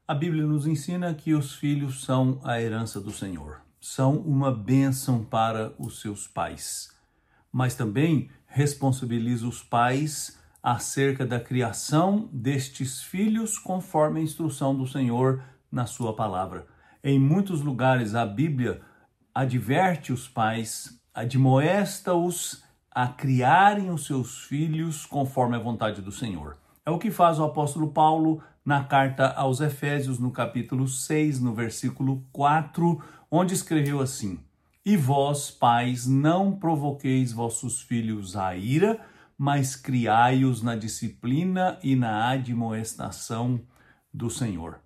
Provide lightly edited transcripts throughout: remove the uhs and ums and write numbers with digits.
A Bíblia nos ensina que os filhos são a herança do Senhor, são uma bênção para os seus pais, mas também responsabiliza os pais acerca da criação destes filhos conforme a instrução do Senhor na sua palavra. Em muitos lugares a Bíblia adverte os pais, admoesta-os a criarem os seus filhos conforme a vontade do Senhor. É o que faz o apóstolo Paulo na carta aos Efésios, no capítulo 6, no versículo 4, onde escreveu assim: E vós, pais, não provoqueis vossos filhos à ira, mas criai-os na disciplina e na admoestação do Senhor.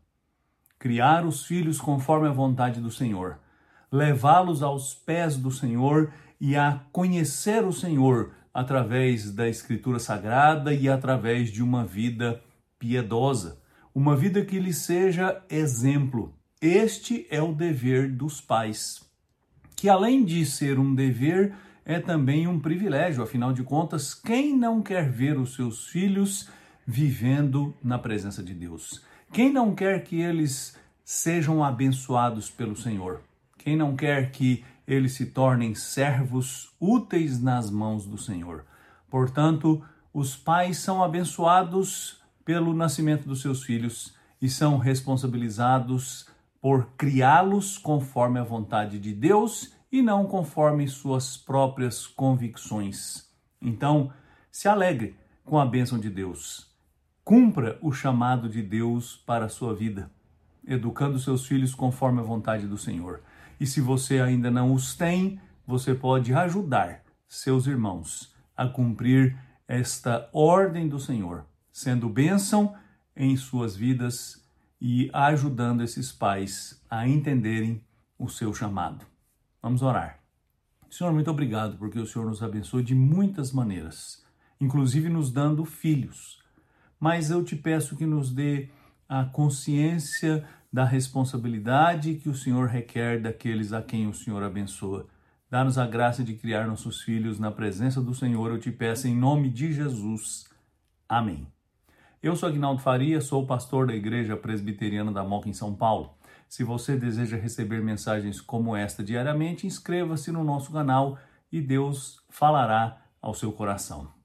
Criar os filhos conforme a vontade do Senhor, levá-los aos pés do Senhor e a conhecer o Senhor através da Escritura Sagrada e através de uma vida piedosa, uma vida que lhe seja exemplo. Este é o dever dos pais, que além de ser um dever, é também um privilégio. Afinal de contas, quem não quer ver os seus filhos vivendo na presença de Deus? Quem não quer que eles sejam abençoados pelo Senhor? Quem não quer que eles se tornem servos úteis nas mãos do Senhor? Portanto, os pais são abençoados pelo nascimento dos seus filhos e são responsabilizados por criá-los conforme a vontade de Deus e não conforme suas próprias convicções. Então, se alegre com a bênção de Deus. Cumpra o chamado de Deus para a sua vida, educando seus filhos conforme a vontade do Senhor. E se você ainda não os tem, você pode ajudar seus irmãos a cumprir esta ordem do Senhor, sendo bênção em suas vidas e ajudando esses pais a entenderem o seu chamado. Vamos orar. Senhor, muito obrigado porque o Senhor nos abençoa de muitas maneiras, inclusive nos dando filhos. Mas eu te peço que nos dê a consciência da responsabilidade que o Senhor requer daqueles a quem o Senhor abençoa. Dá-nos a graça de criar nossos filhos na presença do Senhor, eu te peço em nome de Jesus. Amém. Eu sou Aguinaldo Faria, sou pastor da Igreja Presbiteriana da Moca em São Paulo. Se você deseja receber mensagens como esta diariamente, inscreva-se no nosso canal e Deus falará ao seu coração.